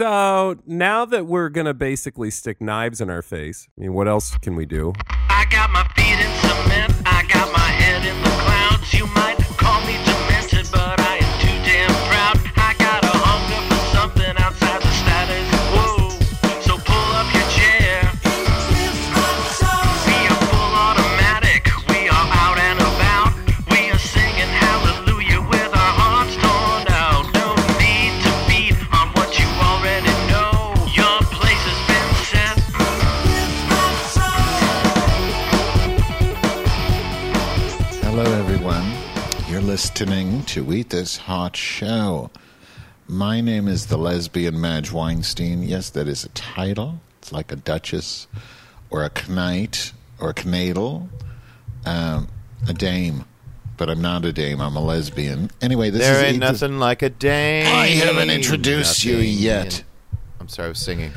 So now that we're going to basically stick knives in our face, I mean, what else can we do? I got my feet in cement, I got my head in the clouds. You might call me demented, but I am too damn proud. I got a hunger for something outside the status quo. So pull up your chair. We are full automatic, we are out and about. We are singing hallelujah with our hearts torn out. No need to beat on what you already know. Your place has been set. Hello, everyone. You're listening to Eat This Hot Show. My name is the lesbian Madge Weinstein. Yes, that is a title. It's like a duchess or a knight or a knadle, a dame. But I'm not a dame. I'm a lesbian. Anyway, this There is ain't Eat This- nothing like a dame. I haven't introduced you Nothing. yet. I'm sorry, I was singing.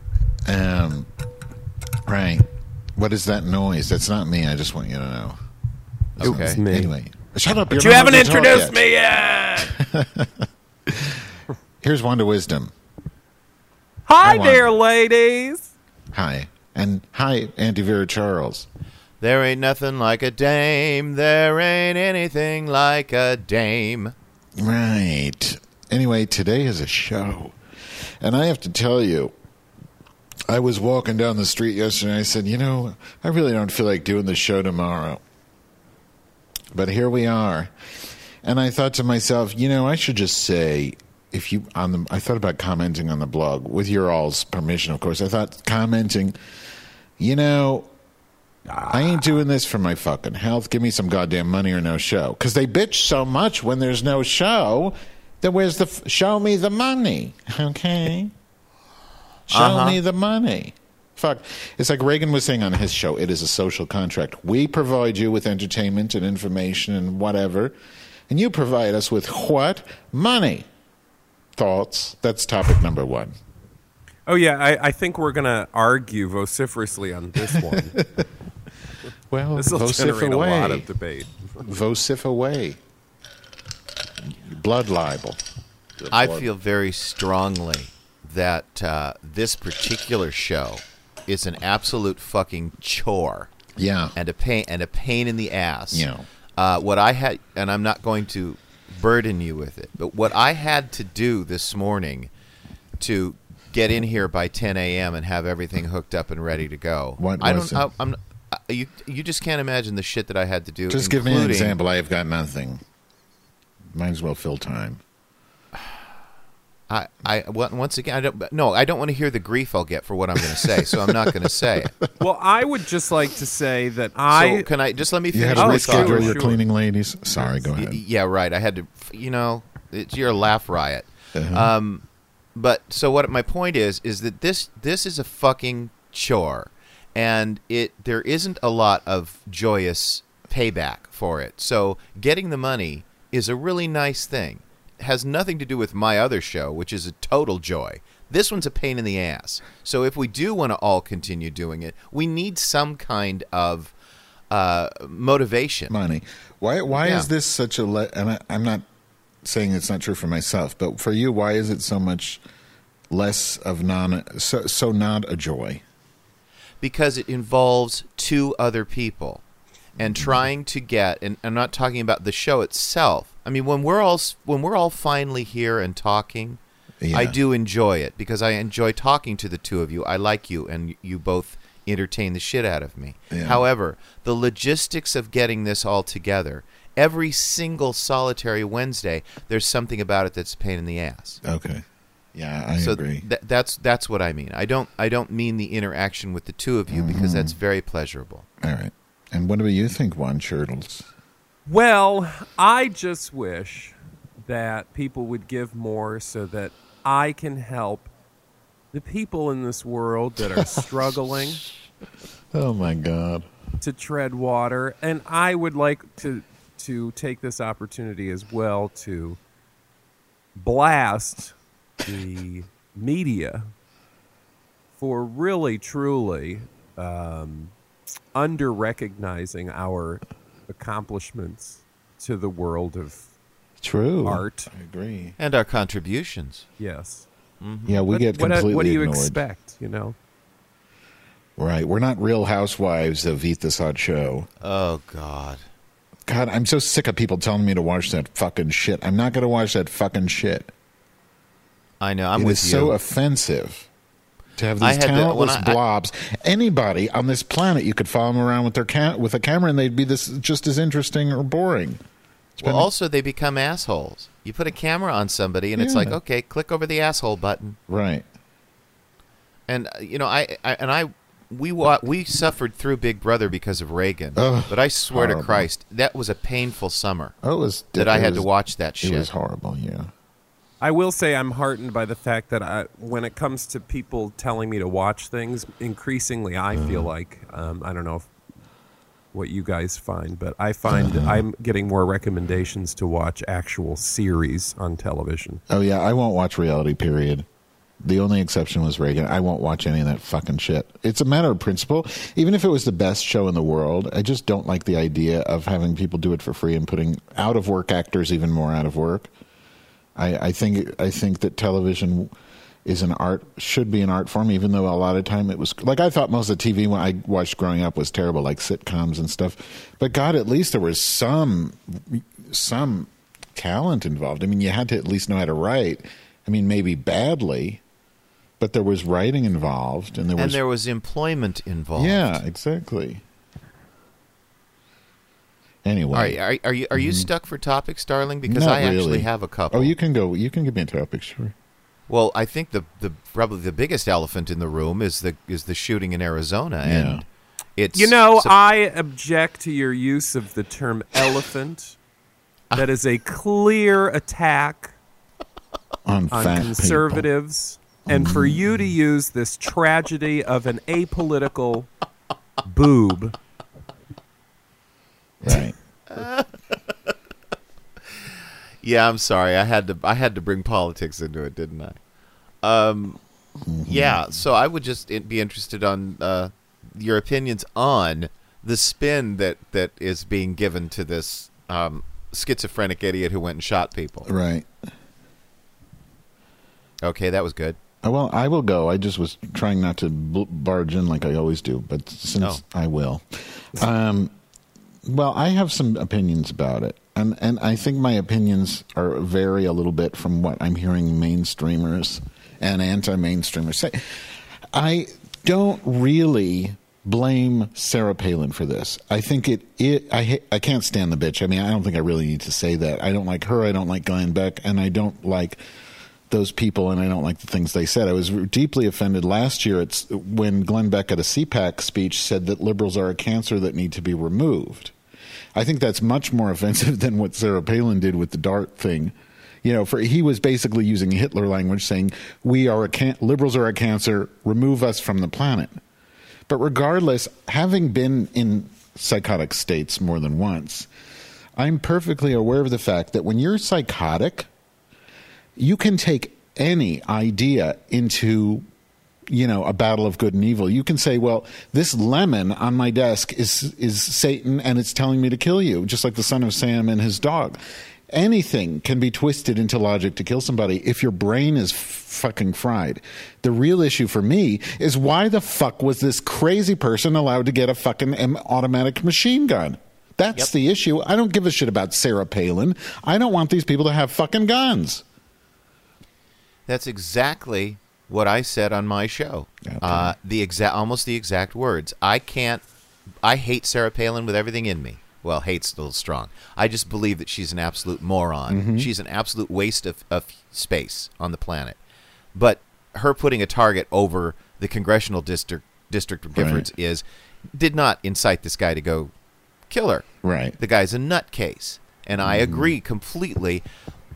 Right. What is that noise? That's not me. I just want you to know. Okay. It's me. Anyway, shut up. But You're you not haven't allowed to talk introduced yet. me yet. Here's Wanda Wisdom. Hi Go on. there, ladies. Hi. And hi, Auntie Vera Charles. There ain't nothing like a dame. There ain't anything like a dame. Right. Anyway, today is a show. And I have to tell you, I was walking down the street yesterday and I said, you know, I really don't feel like doing the show tomorrow. But here we are. And I thought to myself, you know, I should just say, I thought about commenting on the blog, with your all's permission, of course. I thought commenting, you know, I ain't doing this for my fucking health. Give me some goddamn money or no show. Because they bitch so much when there's no show. Then where's the show me the money? Okay? Show me the money. Fuck. It's like Reagan was saying on his show, it is a social contract. We provide you with entertainment and information and whatever. And you provide us with what? Money. Thoughts? That's topic number one. Oh, yeah, I think we're going to argue vociferously on this one. Well, This will generate a lot of debate. Vocif away. Blood libel. I feel very strongly that this particular show is an absolute fucking chore. Yeah. And a pain in the ass. You know. What I had, and I'm not going to burden you with it, but what I had to do this morning to get in here by 10 a.m. and have everything hooked up and ready to go. What I was don't. it? You just can't imagine the shit that I had to do. Just give me an including- example. I have got nothing. Might as well fill time. Once again, I don't want to hear the grief I'll get for what I'm going to say, so I'm not going to say it. Well, I would just like to say that So can I just let me You finish had to my reschedule thought? your Sure. cleaning ladies? Sorry, go ahead. Yeah, right. I had to, you're a laugh riot. Uh-huh. But so what my point is that this is a fucking chore, and there isn't a lot of joyous payback for it. So getting the money is a really nice thing. It has nothing to do with my other show, which is a total joy. This one's a pain in the ass. So if we do want to all continue doing it, we need some kind of motivation. Money. Why Yeah. is this such a... and I'm not saying it's not true for myself, but for you, why is it so much less of so not a joy? Because it involves two other people and trying to get, and I'm not talking about the show itself. I mean, when we're all finally here and talking, Yeah. I do enjoy it because I enjoy talking to the two of you. I like you, and you both entertain the shit out of me. Yeah. However, the logistics of getting this all together, every single solitary Wednesday, there's something about it that's a pain in the ass. Okay. Yeah, I So agree. that's what I mean. I don't mean the interaction with the two of you because that's very pleasurable. All right. And what do you think, Juan Turtles? Well, I just wish that people would give more so that I can help the people in this world that are struggling Oh, my God. to tread water. And I would like to take this opportunity as well to blast the media for really, truly under-recognizing our accomplishments to the world of True. art. I agree. And our contributions. Yes. Yeah, we get completely what do you ignored. expect? You know. Right. We're not Real Housewives of Eat This Hot Show. Oh, God. God, I'm so sick of people telling me to watch that fucking shit. I'm not going to watch that fucking shit. I know. I'm It with is you. so offensive to have I these had to- when talentless I- blobs. Anybody on this planet, you could follow them around with their with a camera, and they'd be this just as interesting or boring. Well, also, they become assholes. You put a camera on somebody, and it's Yeah. like, okay, click over the asshole button. Right. And we suffered through Big Brother because of Reagan. Ugh, But I swear horrible. to Christ, that was a painful summer Oh, it was that I it had was- to watch that It was shit. horrible. Yeah. I will say I'm heartened by the fact that when it comes to people telling me to watch things, increasingly I feel like I don't know what you guys find, but I find I'm getting more recommendations to watch actual series on television. Oh yeah, I won't watch reality. Period. The only exception was Reagan. I won't watch any of that fucking shit. It's a matter of principle. Even if it was the best show in the world, I just don't like the idea of having people do it for free and putting out of work actors even more out of work. I think that television is an art, should be an art form, even though a lot of time it was like I thought most of the TV when I watched growing up was terrible, like sitcoms and stuff. But God, at least there was some talent involved. I mean, you had to at least know how to write. I mean, maybe badly, but there was writing involved, and there was employment involved. yeah, exactly. Anyway, All right, are you stuck for topics, darling? Because Not I actually really. have a couple. Oh, you can go. You can give me a topic, sure. Well, I think the probably the biggest elephant in the room is the shooting in Arizona, and it's I object to your use of the term elephant. That is a clear attack on fat conservatives, and for you to use this tragedy of an apolitical boob. people. Right. Yeah, I'm sorry. I had to bring politics into it, didn't I? Yeah. So I would just be interested on your opinions on the spin that is being given to this schizophrenic idiot who went and shot people. Right. Okay, that was good. Well, I will go. I just was trying not to barge in like I always do, but since I will. Well, I have some opinions about it, and I think my opinions vary a little bit from what I'm hearing mainstreamers and anti-mainstreamers say. I don't really blame Sarah Palin for this. I think I can't stand the bitch. I mean, I don't think I really need to say that. I don't like her. I don't like Glenn Beck, and I don't like those people, and I don't like the things they said. I was deeply offended last year when Glenn Beck at a CPAC speech said that liberals are a cancer that need to be removed. I think that's much more offensive than what Sarah Palin did with the DART thing. You know, he was basically using Hitler language, saying liberals are a cancer, remove us from the planet. But regardless, having been in psychotic states more than once, I'm perfectly aware of the fact that when you're psychotic, you can take any idea into, a battle of good and evil. You can say, well, this lemon on my desk is Satan and it's telling me to kill you, just like the son of Sam and his dog. Anything can be twisted into logic to kill somebody if your brain is fucking fried. The real issue for me is why the fuck was this crazy person allowed to get a fucking automatic machine gun? That's the issue. I don't give a shit about Sarah Palin. I don't want these people to have fucking guns. That's exactly what I said on my show. Okay. Almost the exact words. I hate Sarah Palin with everything in me. Well, hate's a little strong. I just believe that she's an absolute moron. Mm-hmm. She's an absolute waste of space on the planet. But her putting a target over the congressional district of Giffords did not incite this guy to go kill her. Right. The guy's a nutcase. And I agree completely.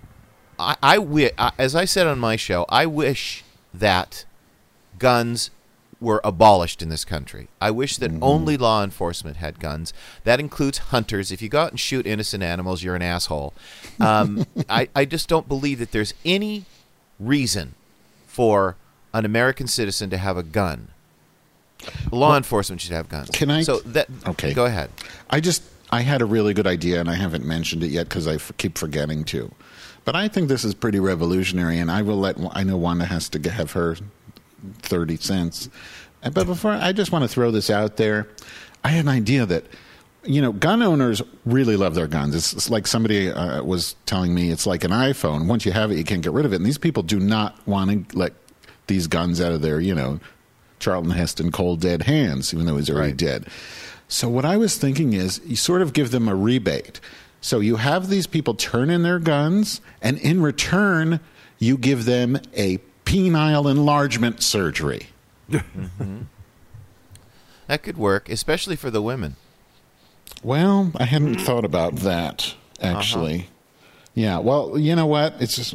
As I said on my show, I wish that guns were abolished in this country. I wish that only law enforcement had guns. That includes hunters. If you go out and shoot innocent animals, you're an asshole. I just don't believe that there's any reason for an American citizen to have a gun. Law enforcement should have guns. Can I? Okay. Go ahead. I had a really good idea, and I haven't mentioned it yet because I keep forgetting to. But I think this is pretty revolutionary, and I know Wanda has to have her 30 cents. But before, I just want to throw this out there. I had an idea that, gun owners really love their guns. It's like somebody was telling me, it's like an iPhone. Once you have it, you can't get rid of it. And these people do not want to let these guns out of their, Charlton Heston cold dead hands, even though he's already dead. So what I was thinking is you sort of give them a rebate. So you have these people turn in their guns, and in return, you give them a penile enlargement surgery. Mm-hmm. That could work, especially for the women. Well, I hadn't thought about that, actually. Yeah, well, you know what? It's just,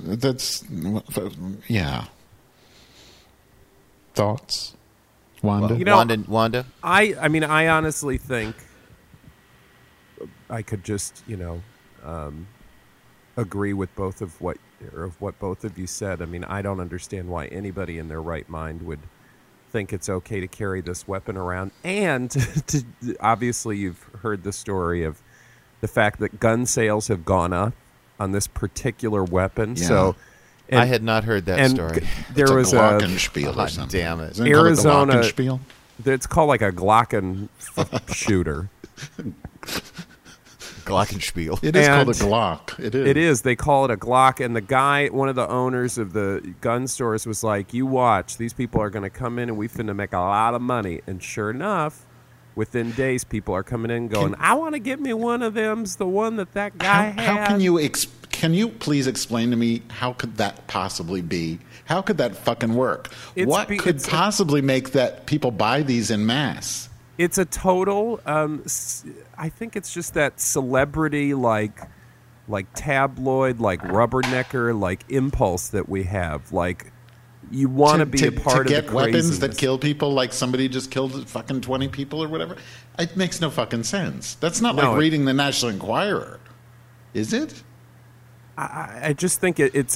yeah. Thoughts? Wanda? Well, Wanda? I mean, I honestly think I could just, agree with what both of you said. I mean, I don't understand why anybody in their right mind would think it's okay to carry this weapon around. And obviously, you've heard the story of the fact that gun sales have gone up on this particular weapon. Yeah. So, I had not heard that story. There was a Glockenspiel or something. Damn it. Isn't it called a Arizona. Glockenspiel? It's called like a Glocken shooter. Glockenspiel. It is And called a Glock. It is. It is. They call it a Glock. And the guy, one of the owners of the gun stores, was like, you watch. These people are going to come in and we finna make a lot of money. And sure enough, within days, people are coming in going, I want to get me one of them's the one that guy had. How can you please explain to me how could that possibly be? How could that fucking work? What could possibly make that people buy these en masse? It's a total, I think it's just that celebrity, like tabloid, like rubbernecker, like impulse that we have. Like, you want to be a part of the get weapons that craziness. kill people, like somebody just killed fucking 20 people or whatever. It makes no fucking sense. That's not like reading the National Enquirer, is it? I just think it's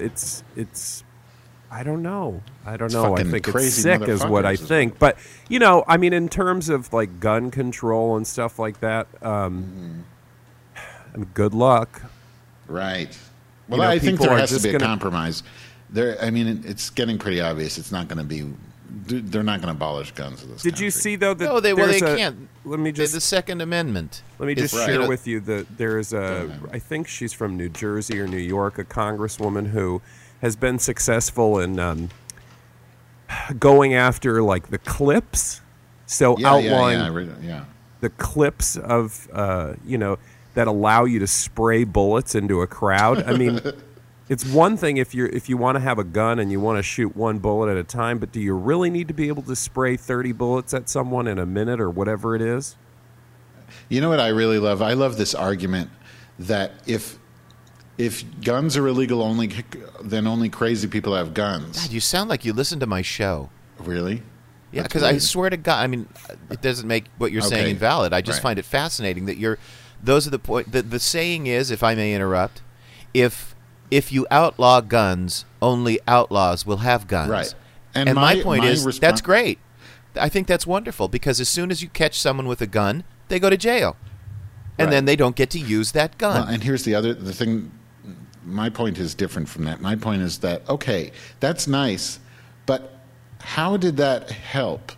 I don't know. I think it's sick is what I think. But, I mean, in terms of like gun control and stuff like that, I mean, good luck. Right. Well, I think people there are has to just be a gonna- compromise. I mean, it's getting pretty obvious. It's not going to be. They're not going to abolish guns in this Did you country. see though that No, they can't. Let me The just Second Amendment. Let me just It's share right. with you that there's I think she's from New Jersey or New York, a congresswoman who has been successful in going after like the clips. So outlawing the clips of that allow you to spray bullets into a crowd. I mean, it's one thing if you want to have a gun and you want to shoot one bullet at a time, but do you really need to be able to spray 30 bullets at someone in a minute or whatever it is? You know what I really love? I love this argument that if guns are illegal, then only crazy people have guns. God, you sound like you listen to my show. Really? Yeah, That's because I weird. swear to God, I mean, it doesn't make what you're saying Okay. invalid. I just Right. find it fascinating that those are the point. The saying is, if I may interrupt, if you outlaw guns, only outlaws will have guns. Right. And my point my is, respon- that's great. I think that's wonderful because as soon as you catch someone with a gun, they go to jail, and Right. then they don't get to use that gun. Well, and here's the thing. My point is different from that. My point is that, okay, that's nice, but how did that help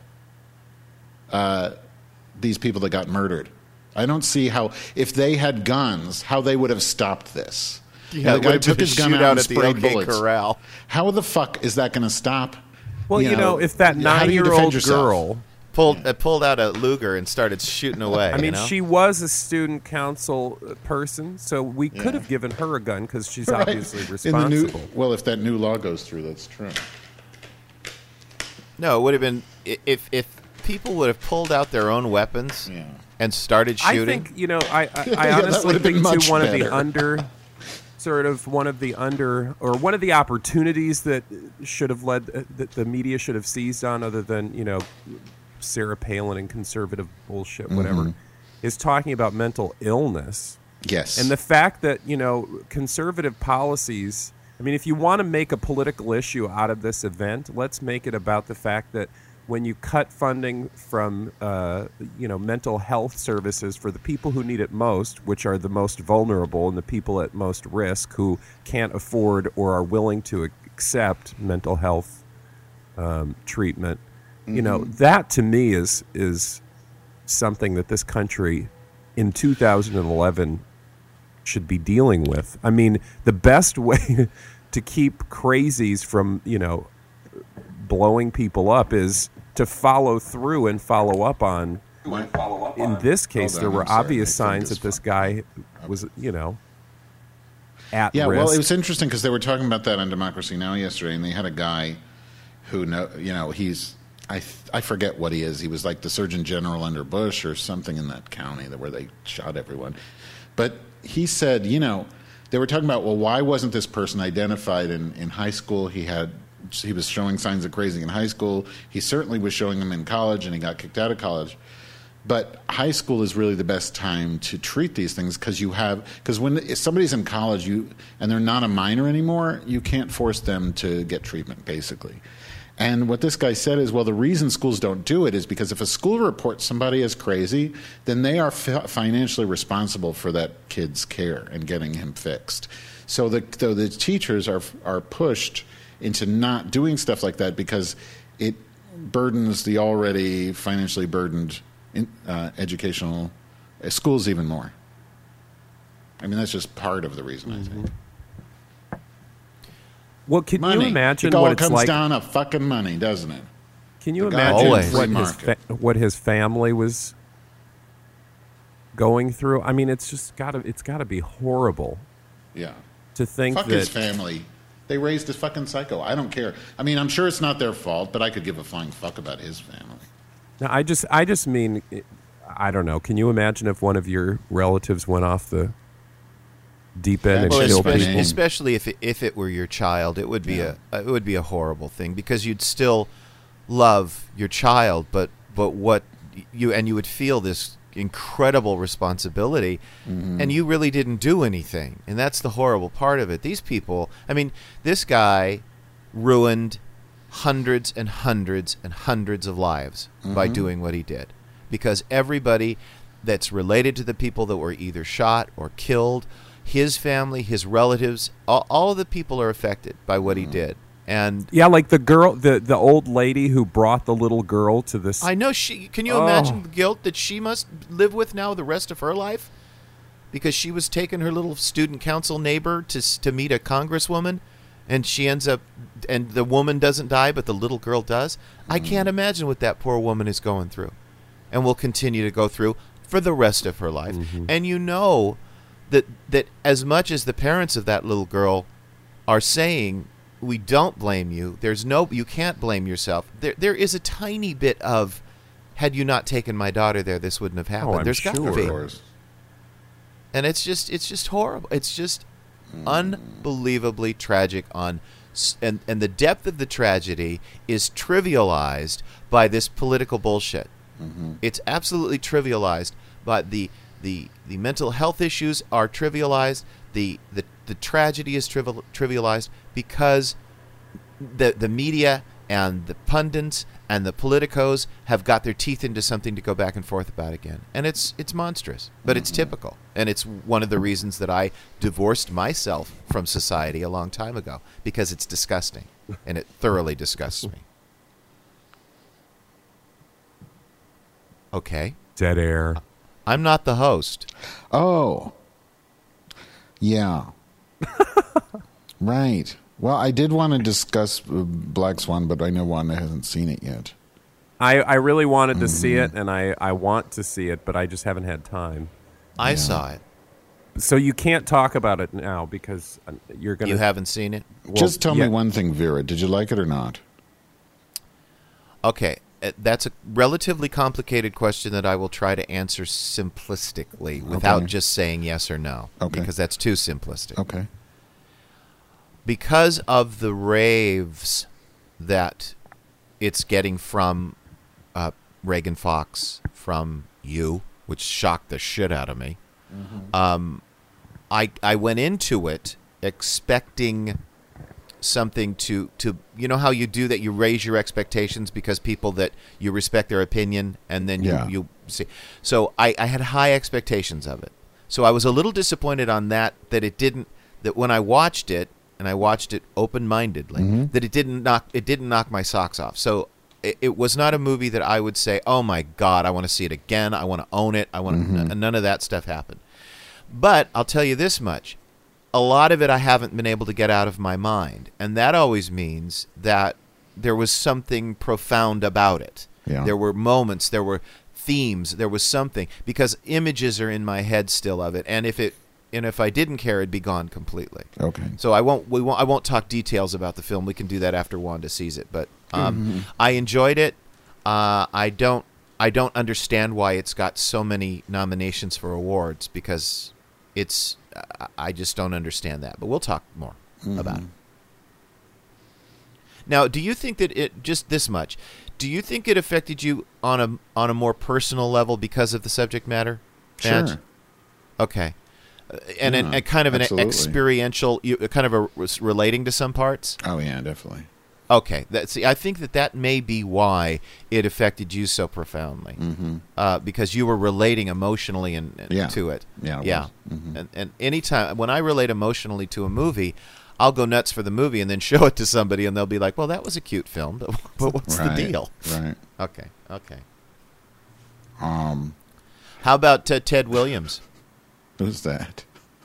these people that got murdered? I don't see how, if they had guns, how they would have stopped this. Yeah, the it guy would have took been his a gun out shootout and at the sprayed OK bullets. Corral. How the fuck is that going to stop? Well, if that how do you defend 9-year-old yourself? girl, Pulled out a Luger and started shooting away. I mean, you know? she was a student council person, so we could Yeah. have given her a gun because she's Right. obviously In the new, responsible. well, if that new law goes through, that's true. No, it would have been if people would have pulled out their own weapons Yeah. and started I shooting. think I that honestly would have been think much too one of the better. one of the opportunities that should have led that the media should have seized on, other than Sarah Palin and conservative bullshit, whatever, is talking about mental illness. Yes. And the fact that, conservative policies, I mean, if you want to make a political issue out of this event, let's make it about the fact that when you cut funding from mental health services for the people who need it most, which are the most vulnerable and the people at most risk who can't afford or are willing to accept mental health treatment, that to me is something that this country in 2011 should be dealing with. I mean, the best way to keep crazies from, blowing people up is to follow through and follow up on. In this case, there were obvious signs that this guy was, at risk. Well, it was interesting because they were talking about that on Democracy Now! Yesterday, and they had a guy who, he's, I forget what he is. He was like the Surgeon General under Bush or something in that county where they shot everyone. But he said, they were talking about, well, why wasn't this person identified in high school? He was showing signs of crazy in high school. He certainly was showing them in college, and he got kicked out of college. But high school is really the best time to treat these things because when somebody's in college and they're not a minor anymore, you can't force them to get treatment, basically. And what this guy said is, well, the reason schools don't do it is because if a school reports somebody as crazy, then they are financially responsible for that kid's care and getting him fixed. So the teachers are pushed into not doing stuff like that because it burdens the already financially burdened educational schools even more. I mean, that's just part of the reason, I think. Well, can money. you imagine it all what it's comes like? down to fucking money, doesn't it? Can you The guy imagine always. what his family was going through? I mean, it's got to be horrible. Yeah. To think Fuck that his family. They raised a fucking psycho. I don't care. I mean, I'm sure it's not their fault, but I could give a flying fuck about his family. Now, I just mean, I don't know. Can you imagine if one of your relatives went off the deep end and killed people? Especially if it were your child, it would be a horrible thing because you'd still love your child, but what you would feel this incredible responsibility, and you really didn't do anything, and that's the horrible part of it. These people, I mean, this guy ruined hundreds and hundreds and hundreds of lives by doing what he did, because everybody that's related to the people that were either shot or killed, his family, his relatives, all of the people are affected by what he did. And yeah, like the girl, the old lady who brought the little girl to this. I know can you imagine the guilt that she must live with now the rest of her life? Because she was taking her little student council neighbor to meet a congresswoman, and she ends up, and the woman doesn't die, but the little girl does. I can't imagine what that poor woman is going through, and will continue to go through for the rest of her life. And you know that as much as the parents of that little girl are saying, we don't blame you, you can't blame yourself. There is a tiny bit of, had you not taken my daughter there, this wouldn't have happened. I'm There's got to be. Sure. And it's just horrible. It's just unbelievably tragic and the depth of the tragedy is trivialized by this political bullshit. It's absolutely trivialized, but the mental health issues are trivialized. The tragedy is trivialized because the media and the pundits and the politicos have got their teeth into something to go back and forth about again. And it's monstrous, but it's typical. And it's one of the reasons that I divorced myself from society a long time ago, because it's disgusting, and it thoroughly disgusts me. Okay. Dead air. I'm not the host. Oh. Yeah. Right. Well, I did want to discuss Black Swan, but I know Wanda hasn't seen it yet. I really wanted to see it, and I want to see it, but I just haven't had time. I saw it. So you can't talk about it now because you're going to... You haven't seen it? Well, Just tell yeah. me one thing, Vera. Did you like it or not? Okay. That's a relatively complicated question that I will try to answer simplistically without just saying yes or no. Okay. Because that's too simplistic. Okay. Because of the raves that it's getting from Reagan Fox, from you, which shocked the shit out of me, I went into it expecting something to you know how you do that, you raise your expectations because people that you respect their opinion, and then you see. So I had high expectations of it. So I was a little disappointed on that when I watched it, and I watched it open-mindedly, that it didn't knock my socks off. So it was not a movie that I would say, oh my God, I want to see it again. I want to own it. None of that stuff happened. But I'll tell you this much. A lot of it I haven't been able to get out of my mind. And that always means that there was something profound about it. Yeah. There were moments, there were themes, there was something. Because images are in my head still of it. And if I didn't care, it'd be gone completely. Okay. So I won't talk details about the film. We can do that after Wanda sees it. But I enjoyed it. I don't understand why it's got so many nominations for awards, because I just don't understand that. But we'll talk more about it. Now, do you think that just this much? Do you think it affected you on a more personal level because of the subject matter? Sure. Madge? Okay. And Yeah, a kind of an absolutely. experiential, relating to some parts? Oh yeah, definitely. Okay. I think that may be why it affected you so profoundly. Because you were relating emotionally to it. Yeah, it Yeah. was. And anytime, when I relate emotionally to a movie, I'll go nuts for the movie and then show it to somebody, and they'll be like, well, that was a cute film, but what's the deal? Right. Okay. How about Ted Williams? Who's that?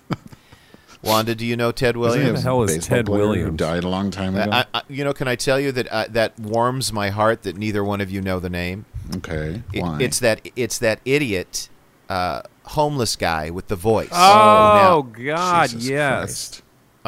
Wanda, do you know Ted Isn't he Williams? the hell is baseball Ted player who Williams? died a long time ago. Can I tell you that that warms my heart that neither one of you know the name? Okay. Why? It's that idiot homeless guy with the voice. Oh, God, Jesus yes. Christ.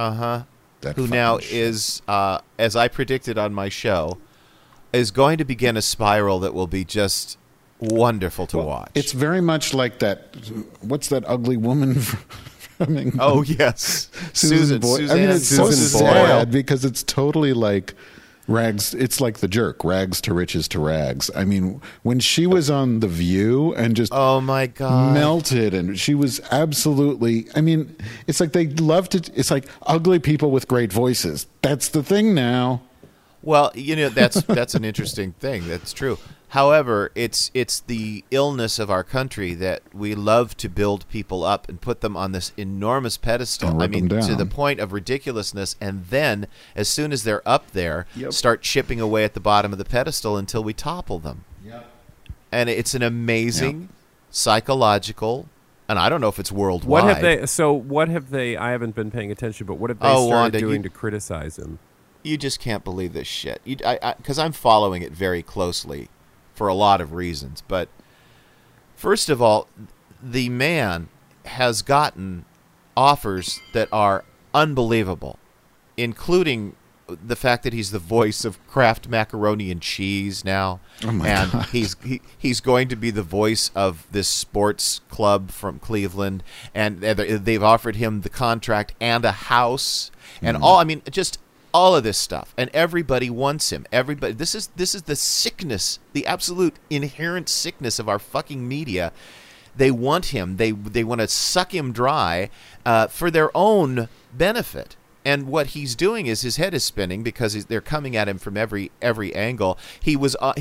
That Who fucking now shit. is, as I predicted on my show, is going to begin a spiral that will be just wonderful to watch. It's very much like that. What's that ugly woman from England? Oh yes, Susan Boyle. I mean, it's so Susan sad because it's totally like rags. It's like The Jerk, rags to riches to rags. I mean, when she was on The View and just Oh my God. melted, and she was absolutely. I mean, it's like they love to. It's like ugly people with great voices. That's the thing now. Well, that's an interesting thing. That's true. However, it's the illness of our country that we love to build people up and put them on this enormous pedestal. And rip them to the down. point of ridiculousness, and then as soon as they're up there, start chipping away at the bottom of the pedestal until we topple them. And it's an amazing psychological, and I don't know if it's worldwide. What have they? I haven't been paying attention, but what have they started Wanda, doing to criticize him? You just can't believe this shit. Because I'm following it very closely for a lot of reasons. But first of all, the man has gotten offers that are unbelievable, including the fact that he's the voice of Kraft Macaroni and Cheese now. Oh my and God. he's going to be the voice of this sports club from Cleveland, and they've offered him the contract and a house and all of this stuff, and everybody wants him. Everybody. This is the sickness, the absolute inherent sickness of our fucking media. They want him. They want to suck him dry for their own benefit. And what he's doing is his head is spinning because they're coming at him from every angle. He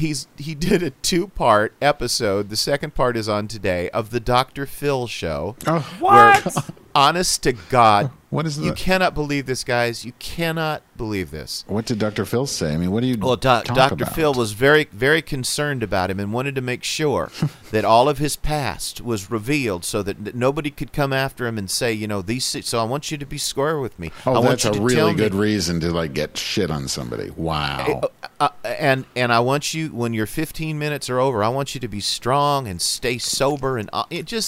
did a 2-part episode. The second part is on today of the Dr. Phil show. Oh, What? Honest to God, What is you that? cannot believe this, guys. You cannot believe this. What did Dr. Phil say? I mean, what do you? Well, talk Dr. about? Phil was very, very concerned about him and wanted to make sure that all of his past was revealed so that nobody could come after him and say, so I want you to be square with me. I Oh, want that's you a to really tell good me. reason to get shit on somebody. Wow. And I want you, when your 15 minutes are over, I want you to be strong and stay sober. And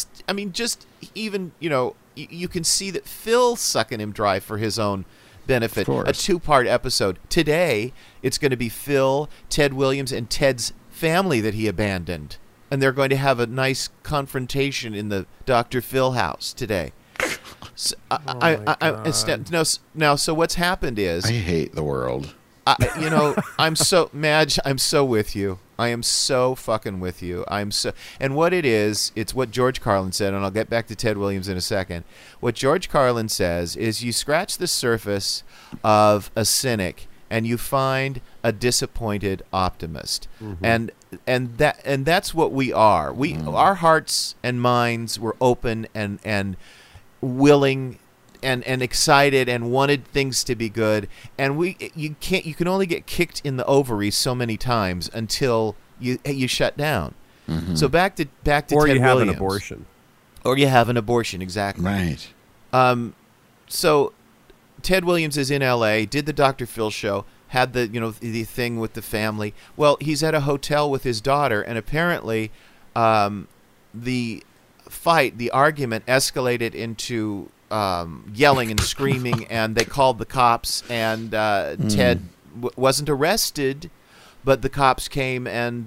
you can see that Phil's sucking him dry for his own benefit. Of course. A 2-part episode. Today, it's going to be Phil, Ted Williams, and Ted's family that he abandoned. And they're going to have a nice confrontation in the Dr. Phil house today. So, so what's happened is I hate the world. I'm so Madge. I'm so with you. I am so fucking with you. And what it is, it's what George Carlin said, and I'll get back to Ted Williams in a second. What George Carlin says is you scratch the surface of a cynic and you find a disappointed optimist. And that's what we are. Our hearts and minds were open and willing and excited and wanted things to be good, and you can only get kicked in the ovaries so many times until you shut down. So back to Or Ted you have an Williams. abortion. Or you have an abortion, exactly. Right. So Ted Williams is in L.A., did the Dr. Phil show, had the the thing with the family. Well, he's at a hotel with his daughter, and apparently the argument escalated into yelling and screaming, and they called the cops, and Ted wasn't arrested, but the cops came and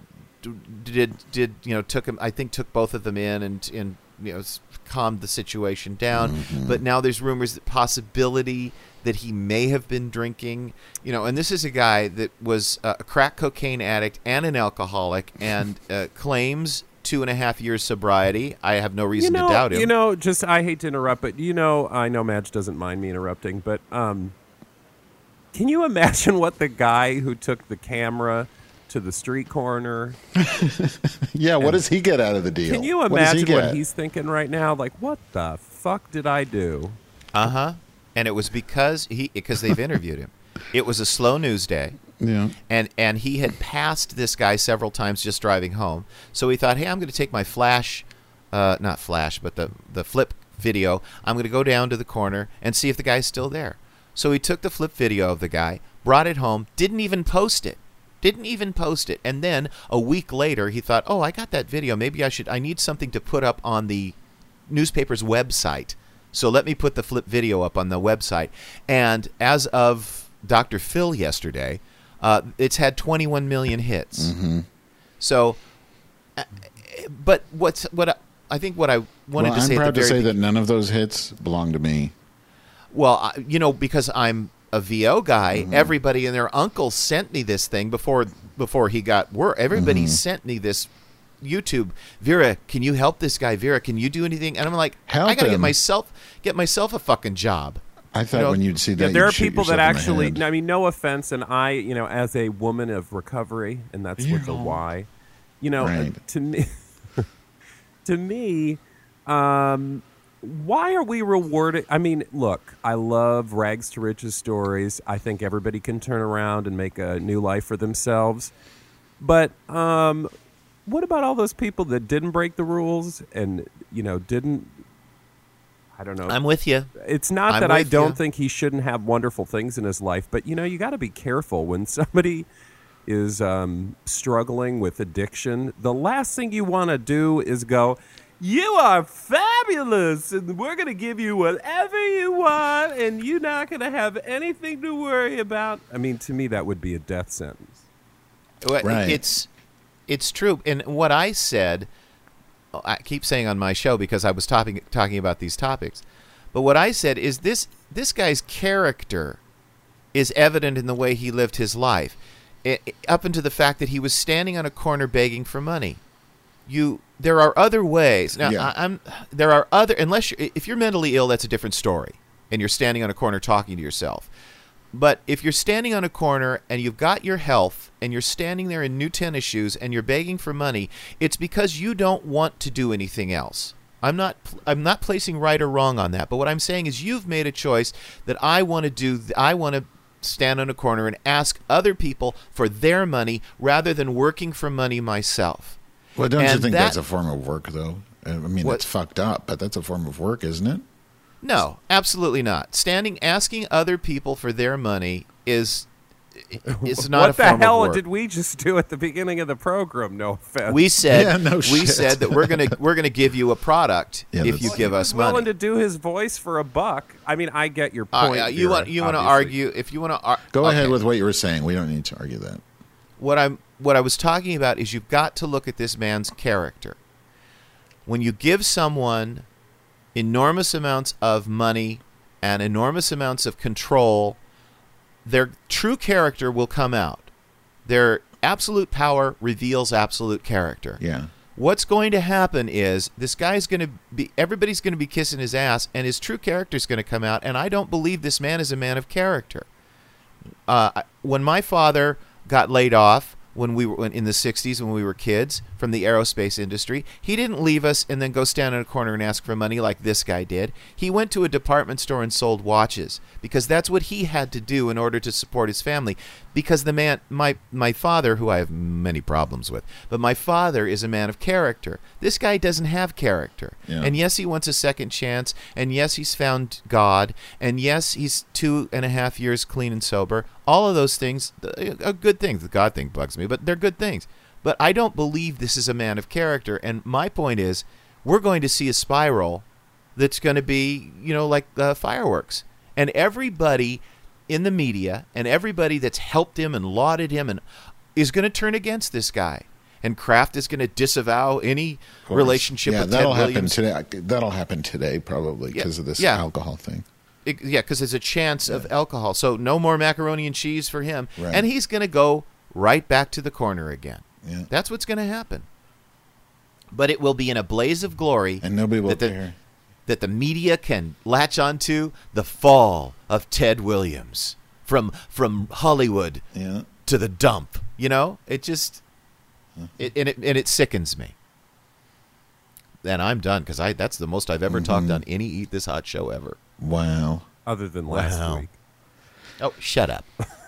took him. I think took both of them in and calmed the situation down. But now there's rumors that possibility that he may have been drinking. And this is a guy that was a crack cocaine addict and an alcoholic, and claims 2.5 years sobriety. I have no reason to doubt him. I hate to interrupt, but I know Madge doesn't mind me interrupting, but can you imagine what the guy who took the camera to the street corner? Yeah, what does he get out of the deal? Can you imagine what he's thinking right now? Like, what the fuck did I do? And it was because they've interviewed him. It was a slow news day. Yeah. And he had passed this guy several times just driving home. So he thought, hey, I'm going to take my not flash, but the flip video. I'm going to go down to the corner and see if the guy's still there. So he took the flip video of the guy, brought it home, didn't even post it. And then a week later, he thought, oh, I got that video. Maybe I need something to put up on the newspaper's website. So let me put the flip video up on the website. And as of Dr. Phil yesterday, it's had 21 million hits. So, but I think what I wanted to say. I'm proud at the to very say that none of those hits belong to me. Well, because I'm a VO guy, everybody and their uncle sent me this thing before he got work. Everybody sent me this YouTube. Vera, can you help this guy? Vera, can you do anything? And I'm like, I gotta get myself a fucking job. I thought when you'd see that, there you'd are shoot people that yourself in actually. the head. I mean, no offense, and I, as a woman of recovery, and that's with the Y, Right. to me, why are we rewarded? I mean, look, I love rags to riches stories. I think everybody can turn around and make a new life for themselves. But what about all those people that didn't break the rules and, didn't, I don't know. I'm with you. It's not that I don't think he shouldn't have wonderful things in his life, but, you got to be careful when somebody is struggling with addiction. The last thing you want to do is go, you are fabulous, and we're going to give you whatever you want, and you're not going to have anything to worry about. I mean, to me, that would be a death sentence. Right. It's true. And what I said, I keep saying on my show because I was talking about these topics, but what I said is this guy's character is evident in the way he lived his life, up into the fact that he was standing on a corner begging for money. There are other ways. Now, there are other, if you're mentally ill, that's a different story, and you're standing on a corner talking to yourself. But if you're standing on a corner and you've got your health and you're standing there in new tennis shoes and you're begging for money, it's because you don't want to do anything else. I'm not placing right or wrong on that, but what I'm saying is you've made a choice that I want to stand on a corner and ask other people for their money rather than working for money myself. Well, don't you think that's a form of work, though? I mean, it's fucked up, but that's a form of work, isn't it? No, absolutely not. Asking other people for their money is not a form of work. What the hell did we just do at the beginning of the program? No offense. We said that we're gonna give you a product if you give us money. Willing to do his voice for $1. I mean, I get your point. You want to argue? If you want to, go ahead with what you were saying. We don't need to argue that. What I was talking about is you've got to look at this man's character. When you give someone enormous amounts of money and enormous amounts of control their true character will come out. Their absolute power reveals absolute character. Yeah. What's going to happen is this guy's going to be, everybody's going to be kissing his ass, and his true character is going to come out, and I don't believe this man is a man of character. When my father got laid off when we were in the 60s when we were kids from the aerospace industry, he didn't leave us and then go stand in a corner and ask for money like this guy did. He went to a department store and sold watches because that's what he had to do in order to support his family. Because the man, my father, who I have many problems with, but my father is a man of character. This guy doesn't have character. Yeah. And yes, he wants a second chance. And yes, he's found God. And yes, he's 2.5 years clean and sober. All of those things are good things. The God thing bugs me, but they're good things. But I don't believe this is a man of character. And my point is, we're going to see a spiral that's going to be, like fireworks. And everybody in the media and everybody that's helped him and lauded him and is going to turn against this guy. And Kraft is going to disavow any relationship with Ted Williams. That'll happen today, probably, because of this alcohol thing. Because there's a chance of alcohol. So no more macaroni and cheese for him. Right. And he's going to go right back to the corner again. Yeah. That's what's going to happen. But it will be in a blaze of glory. And nobody will care. That the media can latch onto the fall of Ted Williams from Hollywood to the dump. It just it sickens me. And I'm done because that's the most I've ever talked on any Eat This Hot show ever. Wow. Other than last week. Oh, shut up.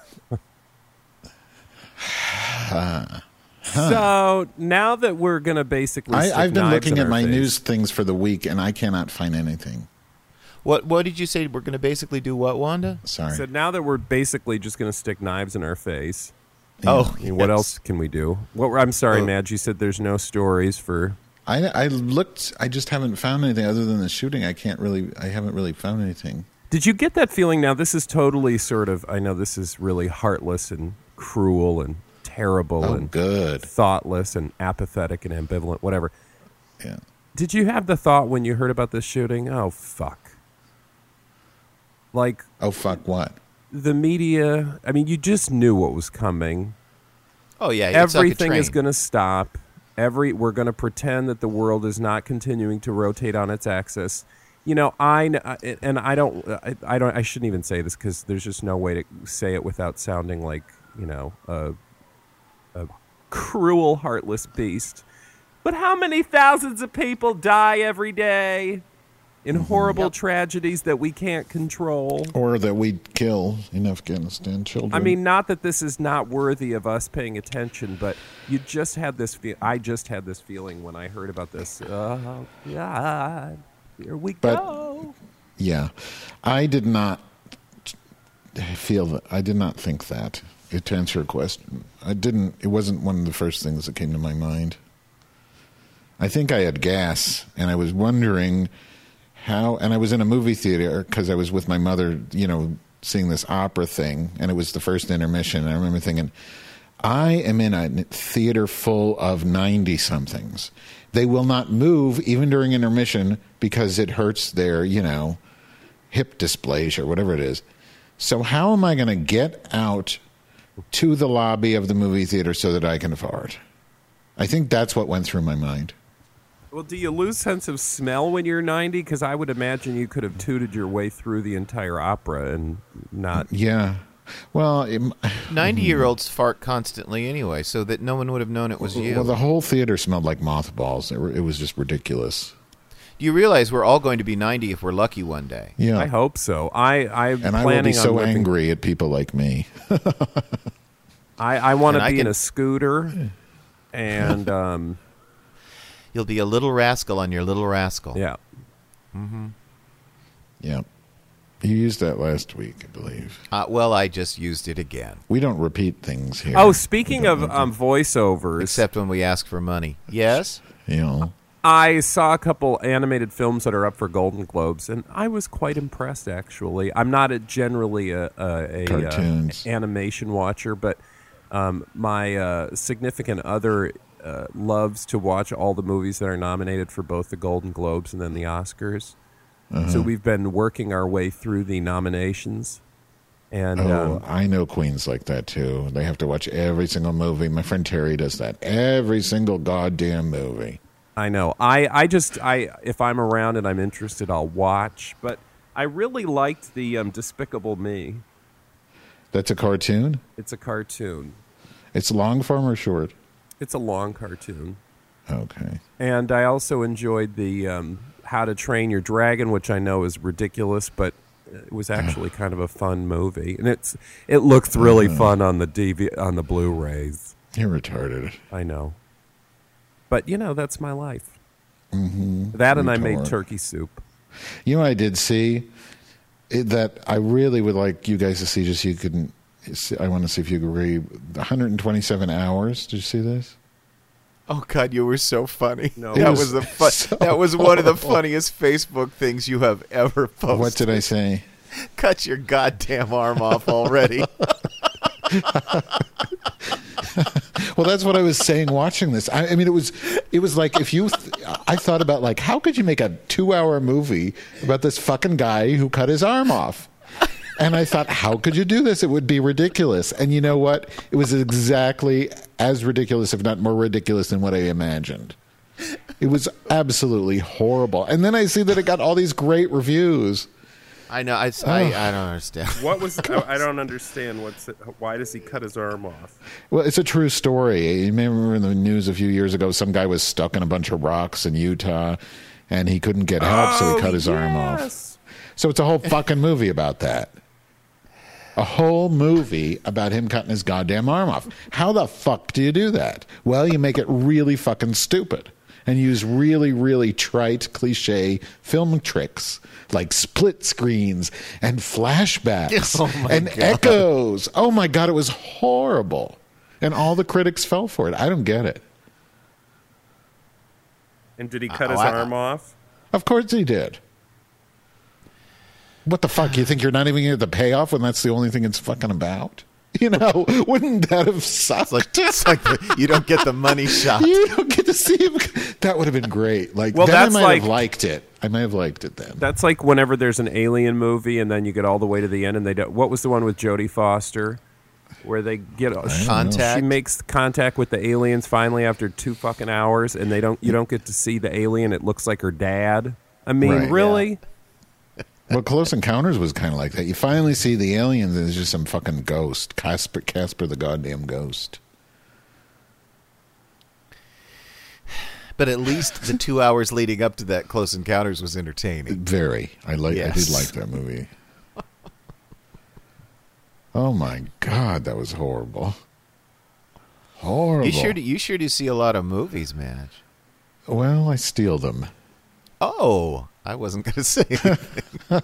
So now that we're going to basically I've been knives looking in at our my face. news things for the week, and I cannot find anything. What did you say? We're going to basically do what, Wanda? Sorry. So now that we're basically just going to stick knives in our face. Oh, I mean, what else can we do? I'm sorry, Madge. You said there's no stories for. I looked. I just haven't found anything other than the shooting. I haven't really found anything. Did you get that feeling? Now this is totally sort of. I know this is really heartless and cruel and terrible and good, thoughtless and apathetic and ambivalent. Whatever. Yeah. Did you have the thought when you heard about this shooting? Oh fuck. Like. Oh fuck! What? The media. I mean, you just knew what was coming. Oh yeah. Everything is going to stop. We're going to pretend that the world is not continuing to rotate on its axis. I shouldn't even say this because there's just no way to say it without sounding like, a cruel, heartless beast. But how many thousands of people die every day in horrible tragedies that we can't control? Or that we kill in Afghanistan children. I mean, not that this is not worthy of us paying attention, but you just had this. I just had this feeling when I heard about this. Oh God, here we go. Yeah, I did not feel that. I did not think that. To answer your question, I didn't. It wasn't one of the first things that came to my mind. I think I had gas, and I was wondering. And I was in a movie theater because I was with my mother, seeing this opera thing, and it was the first intermission. And I remember thinking, I am in a theater full of 90-somethings. They will not move even during intermission because it hurts their, hip dysplasia or whatever it is. So how am I going to get out to the lobby of the movie theater so that I can fart? I think that's what went through my mind. Well, do you lose sense of smell when you're 90? Because I would imagine you could have tooted your way through the entire opera and not. Yeah. Well, 90-year-olds fart constantly anyway, so that no one would have known it was you. Well, the whole theater smelled like mothballs. It was just ridiculous. Do you realize we're all going to be 90 if we're lucky one day? Yeah. I hope so. I'm and I will be so angry at people like me. I want to be in a scooter and. You'll be a little rascal on your little rascal. Yeah. Mm-hmm. Yeah. You used that last week, I believe. Well, I just used it again. We don't repeat things here. Oh, speaking of voiceovers. Except when we ask for money. Yes? I saw a couple animated films that are up for Golden Globes, and I was quite impressed, actually. I'm not generally a animation watcher, but my significant other loves to watch all the movies that are nominated for both the Golden Globes and then the Oscars. So we've been working our way through the nominations, And I know queens like that too. They have to watch every single movie. My friend Terry does that. Every single goddamn movie. I know. I if I'm around and I'm interested, I'll watch. But I really liked the Despicable Me. That's a cartoon? It's a cartoon. It's long form or short? It's a long cartoon. Okay. And I also enjoyed the How to Train Your Dragon, which I know is ridiculous, but it was actually kind of a fun movie. And it looks really fun on the on the Blu-rays. You're retarded. I know. But, that's my life. Mm-hmm. That and I made turkey soup. You know what I did see? That I really would like you guys to see, just so you couldn't... I want to see if you agree. 127 Hours. Did you see this? Oh God, you were so funny. No. That was that was one of the funniest Facebook things you have ever posted. What did I say? Cut your goddamn arm off already. Well, that's what I was saying watching this. I mean, it was like if you... I thought about, like, how could you make a 2-hour movie about this fucking guy who cut his arm off? And I thought, how could you do this? It would be ridiculous. And you know what? It was exactly as ridiculous, if not more ridiculous, than what I imagined. It was absolutely horrible. And then I see that it got all these great reviews. I know. I don't understand. What was... I don't understand. Why does he cut his arm off? Well, it's a true story. You may remember in the news a few years ago, some guy was stuck in a bunch of rocks in Utah, and he couldn't get help, so he cut his arm off. So it's a whole fucking movie about that. A whole movie about him cutting his goddamn arm off. How the fuck do you do that? Well, you make it really fucking stupid and use really, really trite, cliche film tricks like split screens and flashbacks and echoes. Oh, my God, it was horrible. And all the critics fell for it. I don't get it. And did he cut his arm off? Of course he did. What the fuck? You think you're not even going to get the payoff when that's the only thing it's fucking about? Wouldn't that have sucked? It's like you don't get the money shot. You don't get to see him. That would have been great. Like, well, then I that's might have liked it. I might have liked it then. That's like whenever there's an alien movie and then you get all the way to the end and they don't. What was the one with Jodie Foster where they get contact? She makes contact with the aliens finally after 2 fucking hours and you don't get to see the alien. It looks like her dad. I mean, Right, really? yeah. Well, Close Encounters was kind of like that. You finally see the aliens, and it's just some fucking ghost. Casper the goddamn ghost. But at least the 2 hours leading up to that Close Encounters was entertaining. Very. I did like that movie. Oh, my God. That was horrible. Horrible. You sure do see a lot of movies, Madge. Well, I steal them. Oh, I wasn't going to say anything.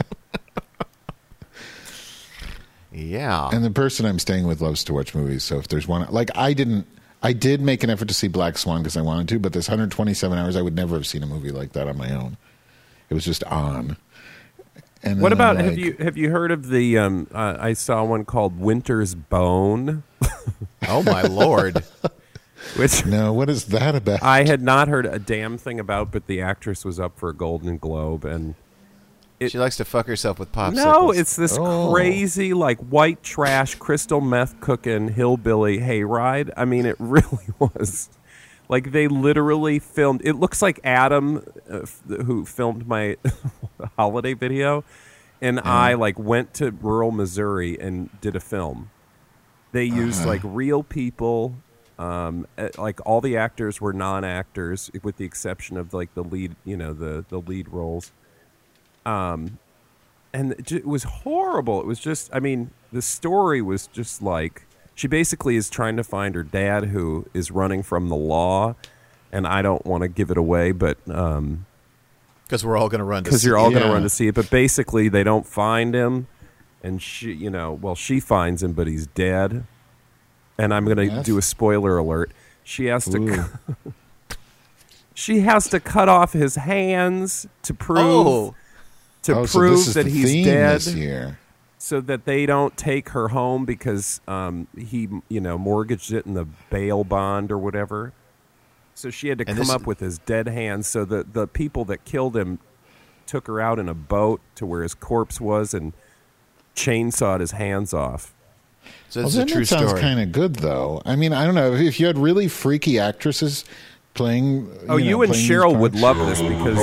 Yeah. And the person I'm staying with loves to watch movies, so if there's one... Like, I did make an effort to see Black Swan because I wanted to, but this 127 hours, I would never have seen a movie like that on my own. It was just on. And what about, have you heard of the, I saw one called Winter's Bone? Oh, my Lord. Which no, what is that about? I had not heard a damn thing about, but the actress was up for a Golden Globe, and she likes to fuck herself with popsicles. No, it's this crazy, like, white trash, crystal meth cooking hillbilly hayride. I mean, it really was. Like, they literally filmed. It looks like Adam, who filmed my holiday video, and I went to rural Missouri and did a film. They used like real people. Like all the actors were non-actors, with the exception of like the lead, the lead roles. And it was horrible. It was just, I mean, the story was just like, she basically is trying to find her dad who is running from the law, and I don't want to give it away, but because we're all going to run to see it. Because you're all going to run to see it, but basically they don't find him, and she, she finds him, but he's dead. And I'm going to do a spoiler alert. She has to she has to cut off his hands to prove that he's dead. This year. So that they don't take her home because he, mortgaged it in the bail bond or whatever. So she had to come up with his dead hands. So the people that killed him took her out in a boat to where his corpse was, and chainsawed his hands off. So Well, it's a then true it sounds story. kind of good, though. I mean, I don't know if you had really freaky actresses playing. Oh, you and playing these Cheryl would parts. love this because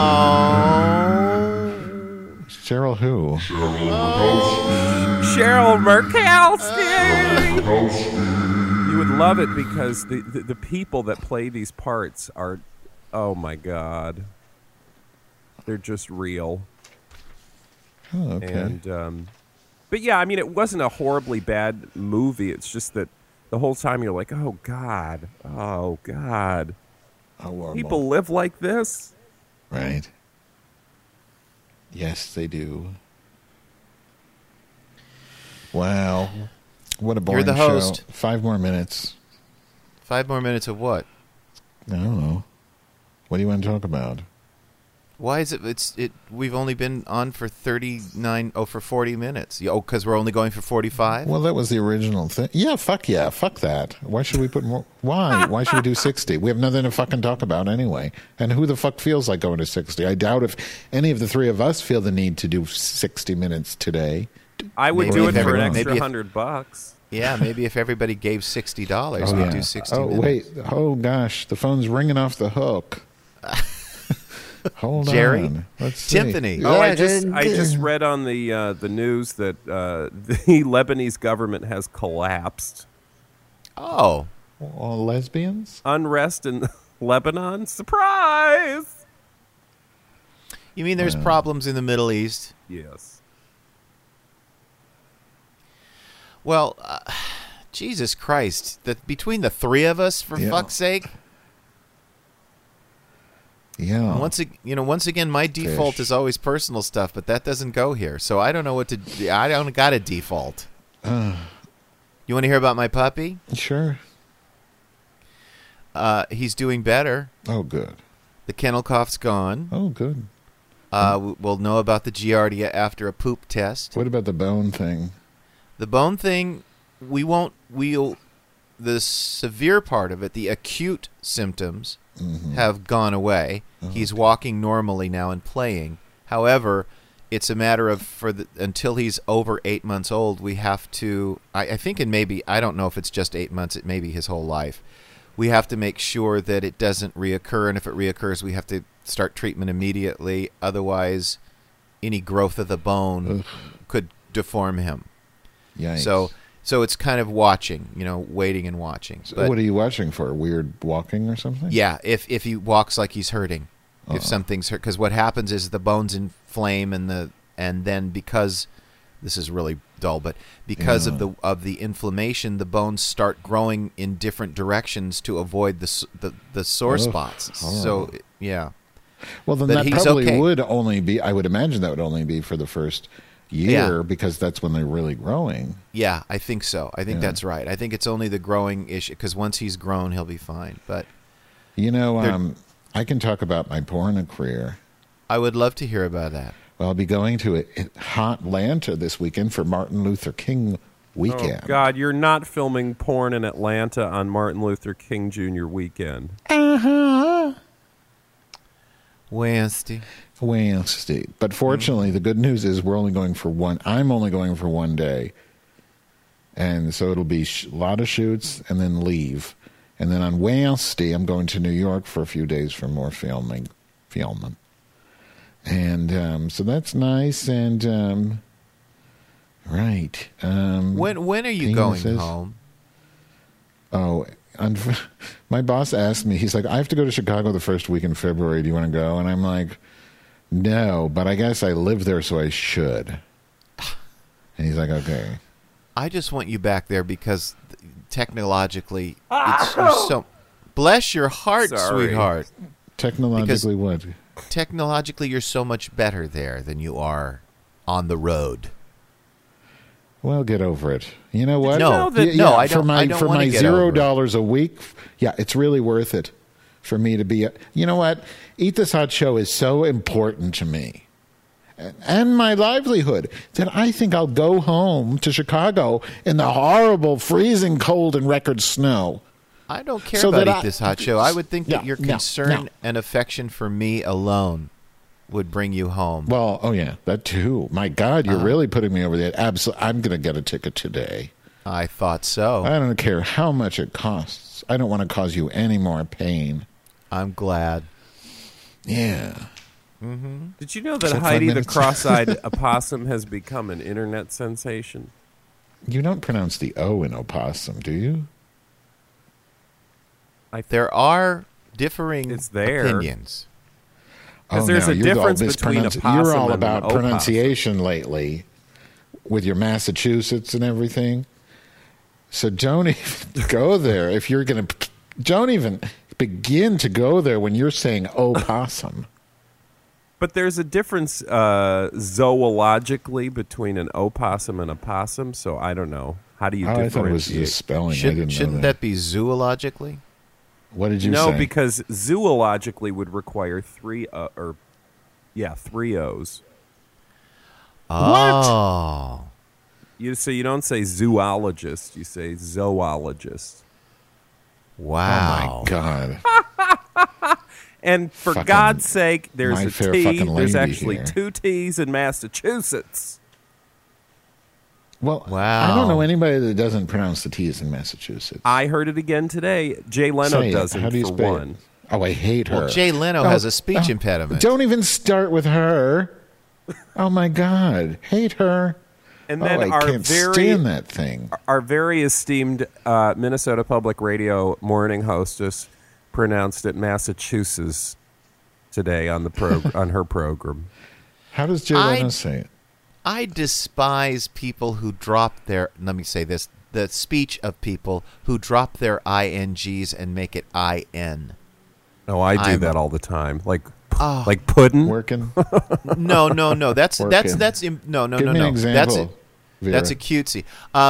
Cheryl who? Cheryl Murkowski. You would love it because the people that play these parts are, oh my God, they're just real. Oh, okay. And but yeah, I mean, it wasn't a horribly bad movie. It's just that the whole time you're like, oh God, How horrible. people live like this. Right. Yes, they do. Wow. What a boring the show. host. 5 more minutes. 5 more minutes of what? I don't know. What do you want to talk about? Why is it? We've only been on for 40 minutes. Oh, because we're only going for 45. Well, that was the original thing. Yeah, fuck that. Why should we put more? Why should we do 60? We have nothing to fucking talk about anyway. And who the fuck feels like going to 60? I doubt if any of the three of us feel the need to do 60 minutes today. I would Maybe do if it for an everyone- extra maybe if- $100. Yeah, maybe if everybody gave $60, we'd do 60 Oh, minutes. wait. Oh, gosh. The phone's ringing off the hook. Hold Jerry? on. Let's see. Timpani. Oh, I just read on the news that the Lebanese government has collapsed. Oh, All lesbians? Unrest in Lebanon. Surprise! you mean there's problems in the Middle East? Yes. Well, Jesus Christ! Between the three of us, for Yeah. fuck's sake. Yeah. Once again, my default Fish. is always personal stuff, but that doesn't go here. So I don't know what to. I don't got a default. You want to hear about my puppy? Sure. He's doing better. Oh, good. The kennel cough's gone. Oh, good. We'll know about the Giardia after a poop test. What about the bone thing? The bone thing, we'll. The severe part of it, the acute symptoms, have gone away. He's walking normally now and playing. However, it's a matter of until he's over 8 months old, we have to. I think, and maybe I don't know if it's just 8 months. It may be his whole life. We have to make sure that it doesn't reoccur, and if it reoccurs, we have to start treatment immediately. Otherwise, any growth of the bone could deform him. Yikes. So it's kind of watching, waiting and watching. So But what are you watching for? Weird walking or something? yeah, if he walks like he's hurting, if something's hurt, because what happens is the bones inflame and then because this is really dull, but because of the inflammation, the bones start growing in different directions to avoid the sore spots. So yeah, Well, then But that he's probably okay. would only be, I would imagine that would only be for the first year Yeah. because that's when they're really growing. yeah, I think so. I think that's right. I think it's only the growing issue because once he's grown, he'll be fine. But I can talk about my porn career. I would love to hear about that. Well, I'll be going to Atlanta this weekend for Martin Luther King weekend. Oh, God, you're not filming porn in Atlanta on Martin Luther King Jr. weekend. Wednesday. But fortunately, the good news is we're only going for one. I'm only going for one day. And so it'll be a lot of shoots and then leave. And then on Wednesday, I'm going to New York for a few days for more filming. And so that's nice. And, right. When are you going penises. home? Oh, my boss asked me, he's like, I have to go to Chicago the first week in February. Do you want to go? And I'm like, no, but I guess I live there, so I should. And he's like, okay. I just want you back there because technologically, you're so. Bless your heart, Sorry. sweetheart. Technologically, what? Technologically, you're so much better there than you are on the road. Well, get over it. You know what? No, that- no, I for don't. my I don't for want to my get over it. $0 a week. Yeah, it's really worth it for me to be. You know what? Eat This Hot Show is so important to me and my livelihood that I think I'll go home to Chicago in the horrible, freezing cold and record snow. I don't care So about that Eat This Hot Show. I would think that No, your no, concern no. and affection for me alone would bring you home. Well, oh yeah, that too. My God, you're really putting me over the edge. Absolutely, I'm going to get a ticket today. I thought so. I don't care how much it costs. I don't want to cause you any more pain. I'm glad. Yeah. Did you know that Is that 5 Heidi the minutes? cross-eyed opossum has become an internet sensation? You don't pronounce the O in opossum, do you? There are differing It's there. opinions. 'Cause Oh, there's no, a you're all difference between mispronunci- opossum You're all and about opossum. pronunciation lately with your Massachusetts and everything. So don't even go there if you're going to. Don't even begin to go there when you're saying opossum. But there's a difference zoologically between an opossum and a possum, so I don't know. How do you Oh, I thought it was differentiate? the spelling. I Shouldn't didn't know that be zoologically? What did you No, say? because zoologically would require three O's. Oh. So you don't say zoologist, you say zoologist. Wow. Oh, my God. And for Fucking God's sake, there's my a fair T. fucking There's lady actually here. 2 T's in Massachusetts. Well, Wow. I don't know anybody that doesn't pronounce the T's in Massachusetts. I heard it again today. Jay Leno Say it. doesn't, How do you for spell one. it? Oh, I hate her. Well, Jay Leno has a speech impediment. Don't even start with her. Oh, my God. Hate her. And then I can't stand that thing. our very esteemed Minnesota Public Radio morning hostess pronounced it Massachusetts today on the on her program. How does Jay Leno say it? I despise people who drop their, let me say this, the speech of people who drop their INGs and make it IN. Oh, I do I'm- that all the time. Like Oh. like pudding. Working? No. That's Working. no. Give me an example. Vera. That's a cutesy.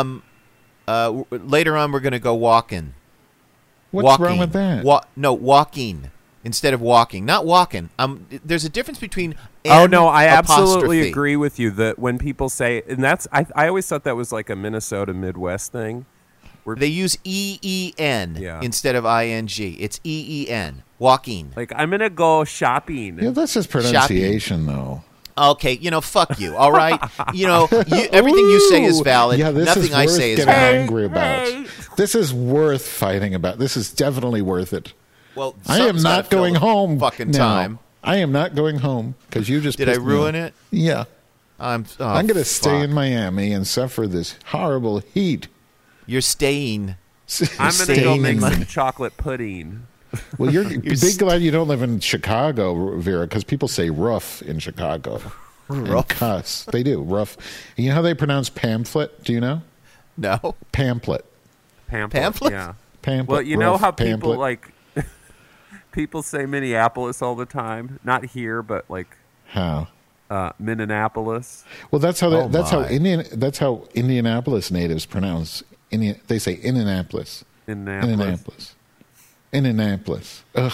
Later on, we're going to go walking. What's walking. wrong with that? Walking instead of walking. Not walking. There's a difference between. Oh N no, I absolutely apostrophe. agree with you that when people say, and that's I always thought that was like a Minnesota Midwest thing. They use EEN Yeah. instead of ING. It's EEN. Walking. Like I'm gonna go shopping. Yeah, that's his pronunciation, though. Okay, fuck you. All right, everything you say is valid. Yeah, this Nothing is I worth say is getting valid. angry about. This is worth fighting about. This is definitely worth it. Well, I am something's gotta not fill going the home. Fucking now. time. I am not going home because you just Did I pissed me ruin off. it? Yeah. I'm I'm going to stay fuck. in Miami and suffer this horrible heat. You're staying. I'm gonna go make Staying- some chocolate pudding. Well, you're be glad you don't live in Chicago, Vera, because people say rough in Chicago. Rough? Cuss. They do. Rough. You know how they pronounce pamphlet? Do you know? No. Pamphlet. Pamphlet? Yeah. Pamphlet. Well, you know rough, how people pamphlet. like people say Minneapolis all the time. Not here, but like How? Minneapolis. Well, that's how Oh, that's how my. Indianapolis natives pronounce Indian. They say Indianapolis. Indianapolis. Indianapolis. Ugh.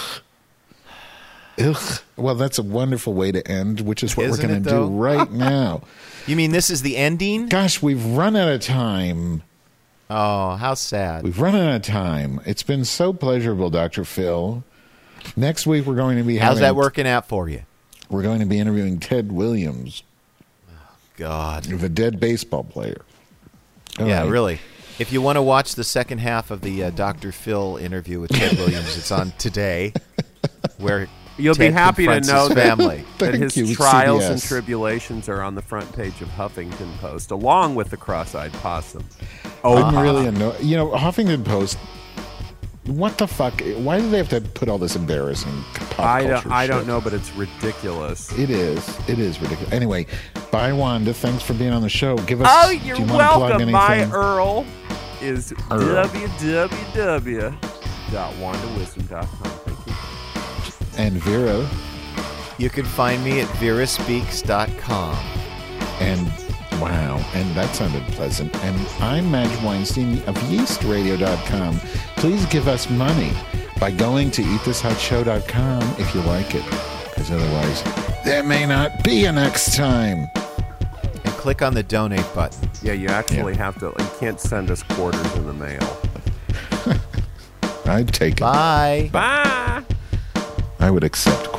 Ugh. Well, that's a wonderful way to end, which is what Isn't we're going it, to do though? right now. You mean this is the ending? Gosh, we've run out of time. Oh, how sad. We've run out of time. It's been so pleasurable, Dr. Phil. Next week we're going to be How's having, that working out for you? We're going to be interviewing Ted Williams, God. the dead baseball player. All Yeah, right. really. If you want to watch the second half of the Dr. Phil interview with Ted Williams, it's on today, where You'll be Ted happy to confronts know his that, family. that Thank his you, trials and CBS. tribulations are on the front page of Huffington Post, along with the cross-eyed possum. I'm really annoyed. You know, Huffington Post. What the fuck? Why do they have to put all this embarrassing pop culture I don't shit? know, but it's ridiculous. It is. It is ridiculous. Anyway, bye, Wanda. Thanks for being on the show. Give us. Oh, do you're you wanna plug welcome. My anything? Earl is Earl. www.wandawisdom.com. Thank you. And Vera. You can find me at veraspeaks.com. And wow, and that sounded pleasant. And I'm Madge Weinstein of yeastradio.com. Please give us money by going to eatthishotShow.com if you like it, because otherwise there may not be a next time. And click on the donate button. Yeah, you actually have to. You can't send us quarters in the mail. I'd take it. Bye. Bye. I would accept